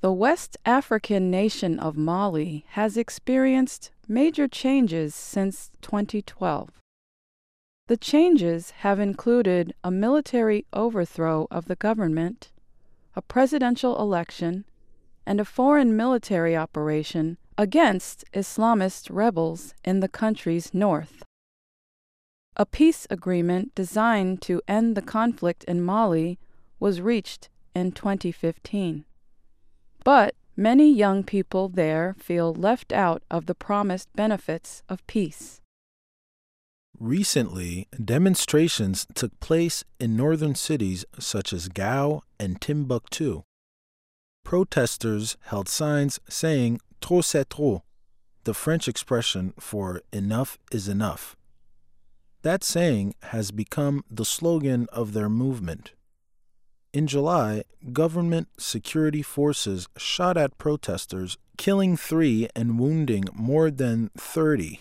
The West African nation of Mali has experienced major changes since 2012. The changes have included a military overthrow of the government, a presidential election, and a foreign military operation against Islamist rebels in the country's north. A peace agreement designed to end the conflict in Mali was reached in 2015. But many young people there feel left out of the promised benefits of peace. Recently, demonstrations took place in northern cities such as Gao and Timbuktu. Protesters held signs saying "Trop c'est trop," the French expression for enough is enough. That saying has become the slogan of their movement. In July, government security forces shot at protesters, killing 3 and wounding more than 30.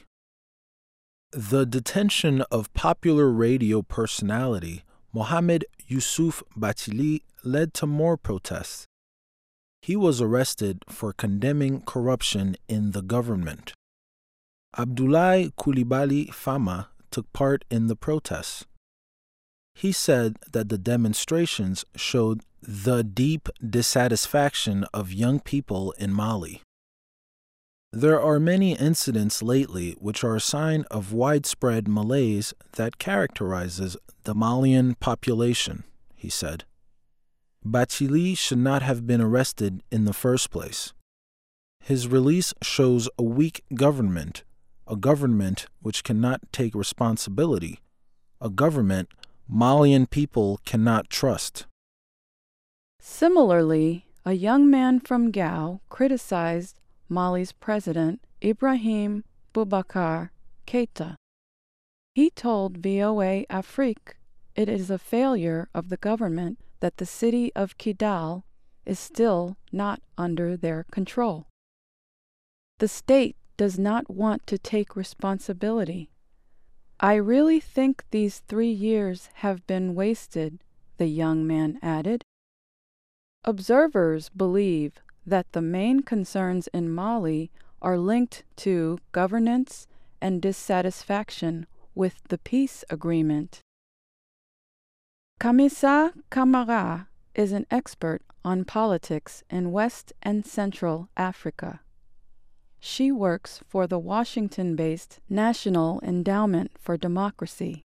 The detention of popular radio personality Mohamed Yusuf Batili led to more protests. He was arrested for condemning corruption in the government. Abdoulaye Coulibaly Fama took part in the protests. He said that the demonstrations showed the deep dissatisfaction of young people in Mali. There are many incidents lately which are a sign of widespread malaise that characterizes the Malian population, he said. Bathily should not have been arrested in the first place. His release shows a weak government, a government which cannot take responsibility, a government Malian people cannot trust. Similarly, a young man from Gao criticized Mali's president, Ibrahim Boubacar Keïta. He told VOA Afrique it is a failure of the government that the city of Kidal is still not under their control. The state does not want to take responsibility. I really think these 3 years have been wasted, the young man added. Observers believe that the main concerns in Mali are linked to governance and dissatisfaction with the peace agreement. Kamisa Kamara is an expert on politics in West and Central Africa. She works for the Washington-based National Endowment for Democracy.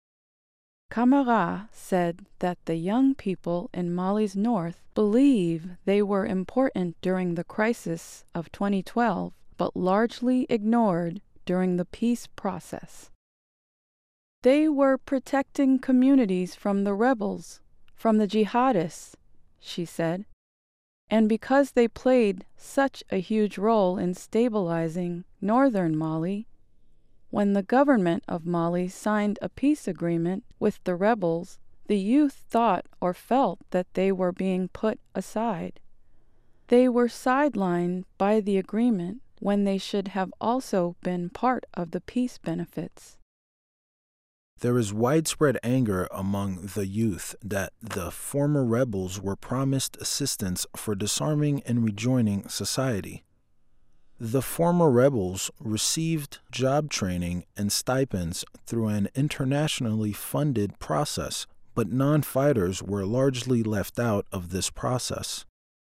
Kamara said that the young people in Mali's north believe they were important during the crisis of 2012, but largely ignored during the peace process. They were protecting communities from the rebels, from the jihadists, she said. And because they played such a huge role in stabilizing northern Mali, when the government of Mali signed a peace agreement with the rebels, the youth thought or felt that they were being put aside. They were sidelined by the agreement when they should have also been part of the peace benefits. There is widespread anger among the youth that the former rebels were promised assistance for disarming and rejoining society. The former rebels received job training and stipends through an internationally funded process, but non-fighters were largely left out of this process.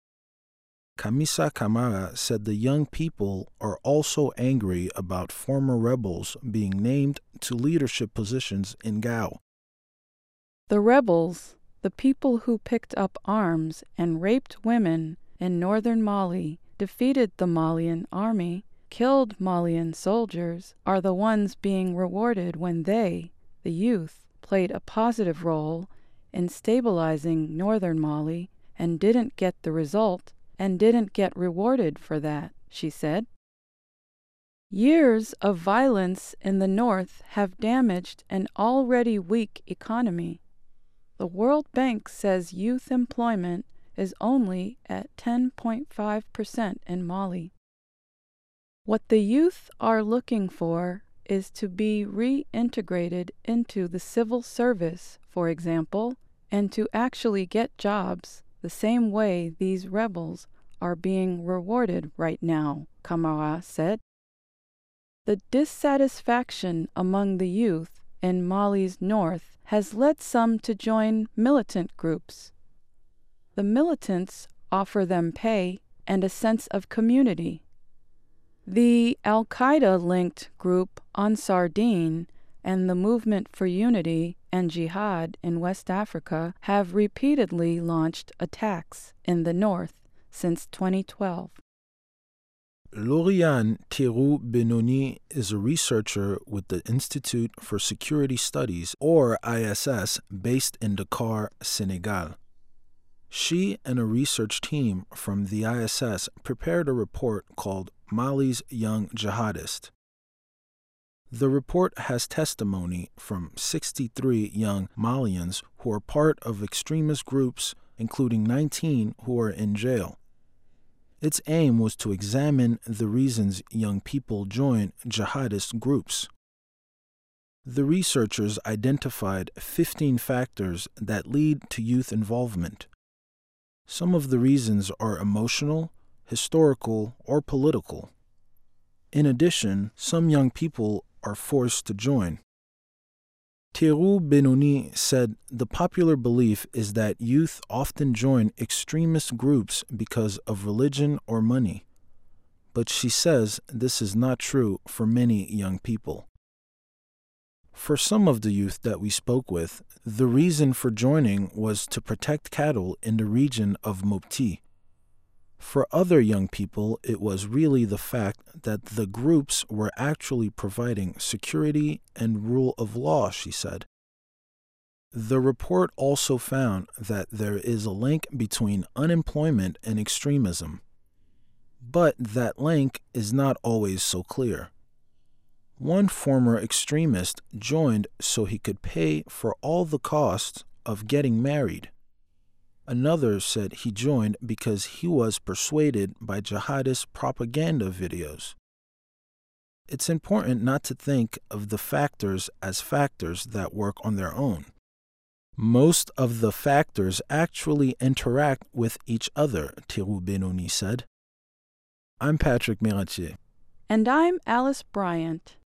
Kamisa Kamara said the young people are also angry about former rebels being named to leadership positions in Gao. The rebels, the people who picked up arms and raped women in northern Mali, defeated the Malian army, killed Malian soldiers, are the ones being rewarded when they, the youth, played a positive role in stabilizing northern Mali and didn't get the result and didn't get rewarded for that, she said. Years of violence in the north have damaged an already weak economy. The World Bank says youth employment is only at 10.5% in Mali. What the youth are looking for is to be reintegrated into the civil service, for example, and to actually get jobs the same way these rebels are being rewarded right now, Camara said. The dissatisfaction among the youth in Mali's north has led some to join militant groups. The militants offer them pay and a sense of community. The Al-Qaeda-linked group Ansar Deen and the Movement for Unity and Jihad in West Africa have repeatedly launched attacks in the north since 2012. Lauriane Thierou Benoni is a researcher with the Institute for Security Studies, or ISS, based in Dakar, Senegal. She and a research team from the ISS prepared a report called Mali's Young Jihadist. The report has testimony from 63 young Malians who are part of extremist groups, including 19 who are in jail. Its aim was to examine the reasons young people join jihadist groups. The researchers identified 15 factors that lead to youth involvement. Some of the reasons are emotional, historical, or political. In addition, some young people are forced to join. Thierou Benoni said the popular belief is that youth often join extremist groups because of religion or money, but she says this is not true for many young people. For some of the youth that we spoke with, the reason for joining was to protect cattle in the region of Mopti. For other young people, it was really the fact that the groups were actually providing security and rule of law, she said. The report also found that there is a link between unemployment and extremism, but that link is not always so clear. One former extremist joined so he could pay for all the costs of getting married. Another said he joined because he was persuaded by jihadist propaganda videos. It's important not to think of the factors as factors that work on their own. Most of the factors actually interact with each other, Thierou Benoni said. I'm Patrick Miratier. And I'm Alice Bryant.